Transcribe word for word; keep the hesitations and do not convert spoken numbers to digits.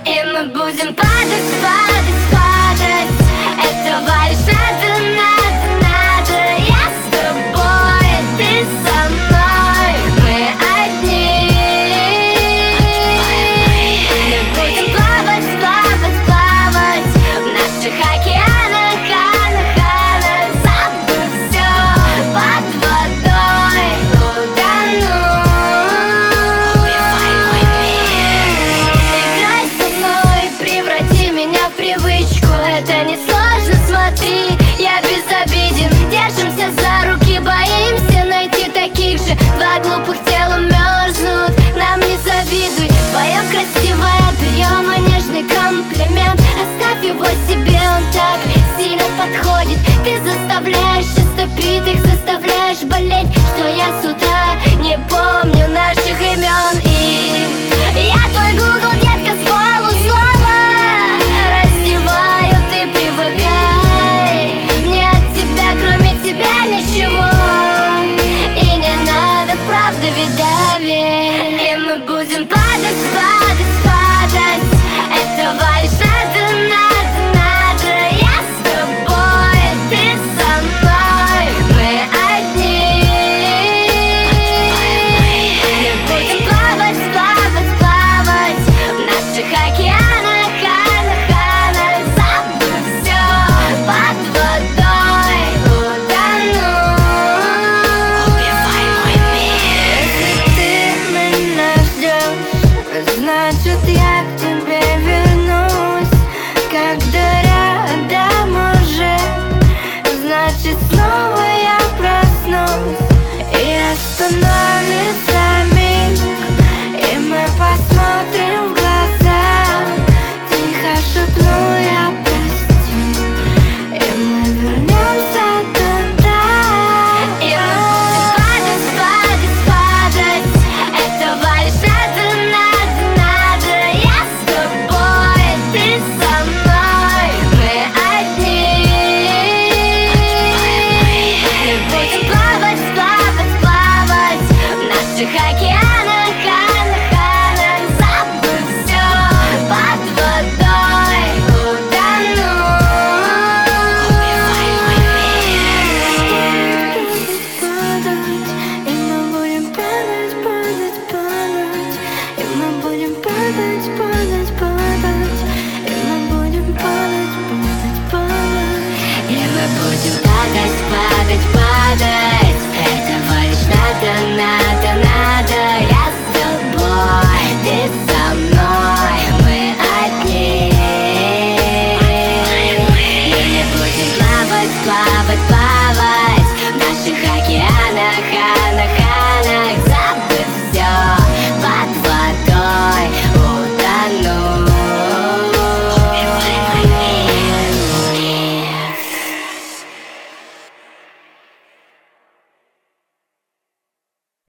И мы будем падать, падать, падать. Этого лишь надо, надо, надо. Я с тобой, ты со мной, мы одни. Мы будем плавать, плавать, плавать в наших океанах, океанах, океанах. Забудь все под водой, утону. Играй со мной, преврати меня в привычку. Это не сложно, смотри, я безобиден. Держимся за руки, боимся найти таких же. Два глупых тела мерзнут, нам не завидуй. Твоя красивая приема, нежный комплимент. Оставь его себе, он так сильно подходит. Ты заставляешь истопитых, заставляешь болеть, что я с утра не помню наших имен. И я твой Google, детка, с полуслова раздеваю, ты привыкай. Мне от тебя, кроме тебя, ничего. И не надо, правда, ведь доверь. И мы будем падать, падать, падать. Этого лишь надо, надо, надо. Я с тобой, ты со мной, мы одни. Мы будем плавать, плавать, плавать в наших океанах, океанах, океанах. Забудь все под водой, утону. Убивай мой мир. Если ты меня ждешь, значит я к тебе вернусь. Когда рядом уже, значит снова я проснусь. И остановится миг, и мы посмотрим в глаза. Тихо шепну я прости, и мы вернемся туда. И мы будем падать, падать, падать. Этого лишь надо, надо, надо. Я с тобой, ты со мной, мы одни. Мы будем плавать, плавать, плавать в наших океанах, океанах, океанах. Забудь все под водой, утону. Убивай мой мир. И мы будем падать, падать, падать. И мы будем падать, падать, падать. И мы будем падать, падать, падать. И мы будем падать, падать, падать. Этого лишь надо, надо, надо. Я с тобой, ты со мной, мы одни. И мы будем плавать, плавать.